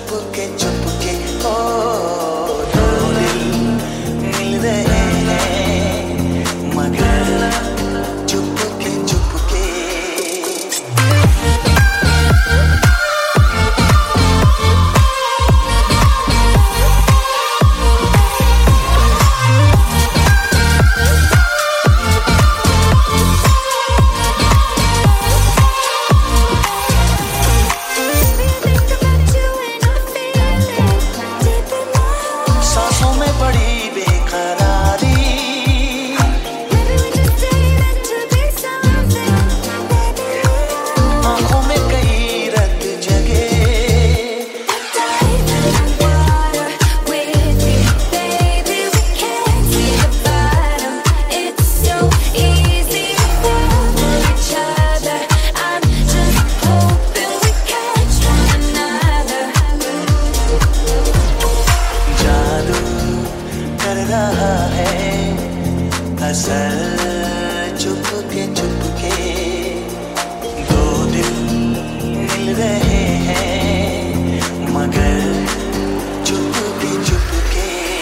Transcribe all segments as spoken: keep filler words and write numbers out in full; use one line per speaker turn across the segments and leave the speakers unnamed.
चुपके चुपके ओ दो दिल मिल रहे हैं मगर चुपके चुपके। रहा है असल चुपके चुपके दो दिल मिल रहे हैं मगर चुपके चुपके।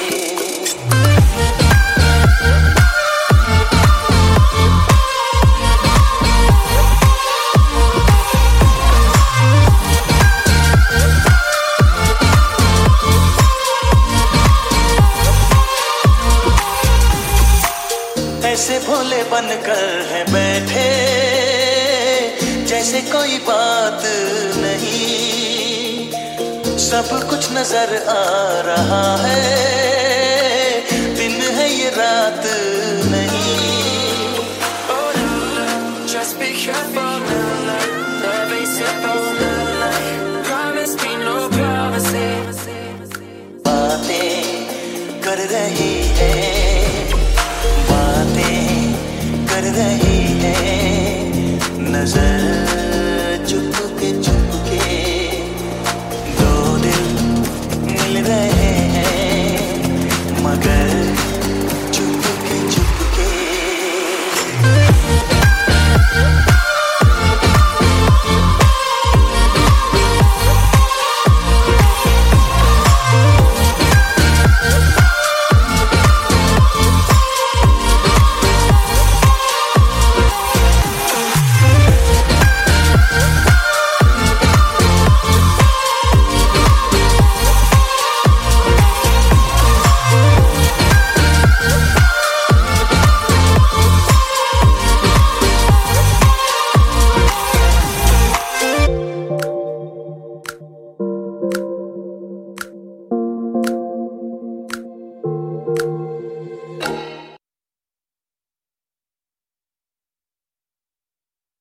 ऐसे भोले बनकर है बैठे जैसे कोई बात नहीं, सब कुछ नजर आ रहा है, दिन है ये रात नहीं। Just be careful, love ain't simple, promise me no promises, बातें कर रही